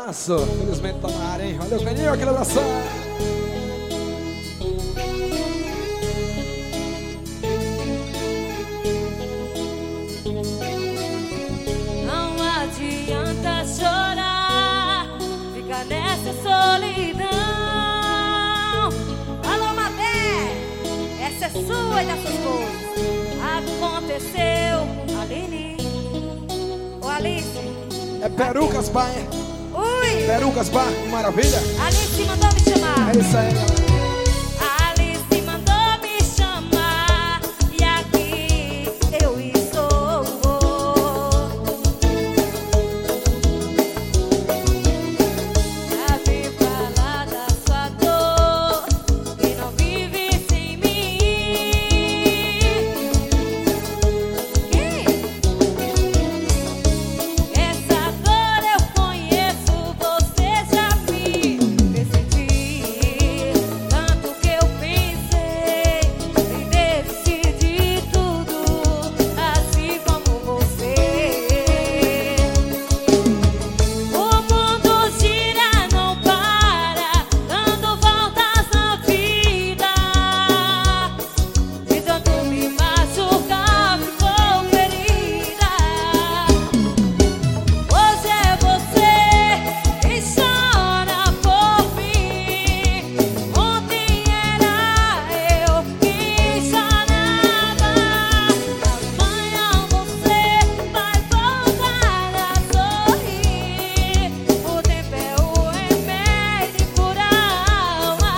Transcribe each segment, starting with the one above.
abraço. Felizmente tá na área, hein? Valeu, Caninho, aquele abração. Não adianta chorar, fica nessa solidão. Alô, Mabé, essa é sua e das suas coisas. Aconteceu, Aline. Ô, Alice. É Perucas Bar, hein? Ui! Perucas Bar, que maravilha. Alice mandou me chamar. É isso aí, galera. Alice mandou me chamar e aqui eu estou. Pra vir falar da sua dor que não vive sem mim. Essa dor eu conheço, você já me decidi. Tanto que eu pensei em desistir de tudo, assim como você. O mundo gira, não para, dando voltas na vida. De tanto me machucar, ficou ferida. Hoje é você que chora por mim. Ontem era eu que chorava. Amanhã você vai voltar a sorrir. O tempo é o remédio por alma.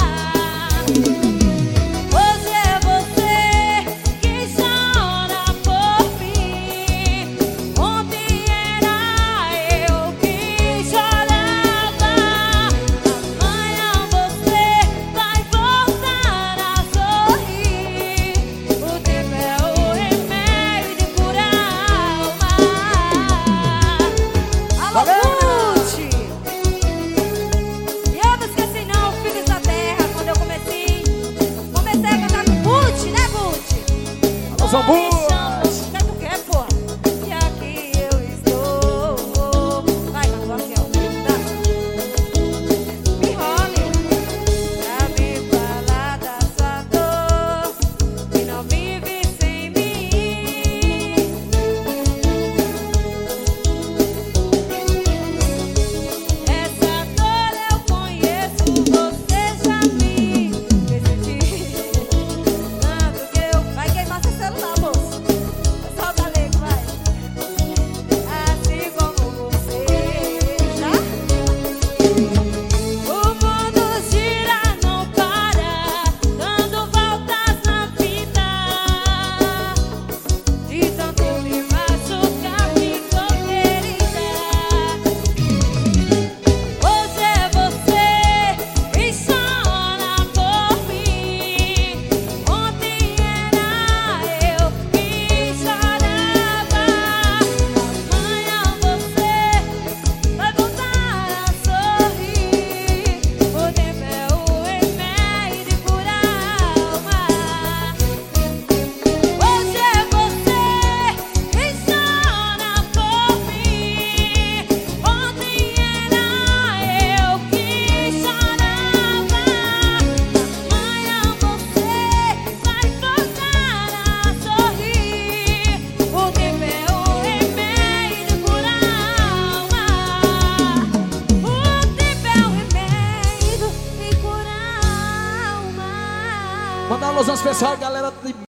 Hoje é você que chora por mim. Ontem era eu que chorava. Amanhã você vai voltar a sorrir. O tempo é o remédio por alma. Alô, Gucci! E eu não esqueci não, Filhos da Terra, quando eu comecei a cantar com Gucci, né, Gucci? Alô, Zambu! O que tu quer, porra? E aqui eu estou. Vai, cantou aqui, ó. Tá. Me enrole. Pra me falar da sua dor que não vive sem mim. Essa dor eu conheço, você já me decidi. Tanto que eu... Vai queimar seu celular, moço. Solta a lei, vai. Assim como você já. O mundo gira, não para, dando voltas na vida. De tanto me machucar, ficou ferida. Hoje é você que chora por mim. Ontem era eu que chorava. Amanhã você vai voltar a sorrir. O tempo é o remédio por alma. Hoje é você que chora por mim. Ontem era eu que chorava. Amanhã você vai voltar a sorrir. O tempo é o remédio por alma. O tempo é o remédio por alma. Mandar uma alusão especial, galera de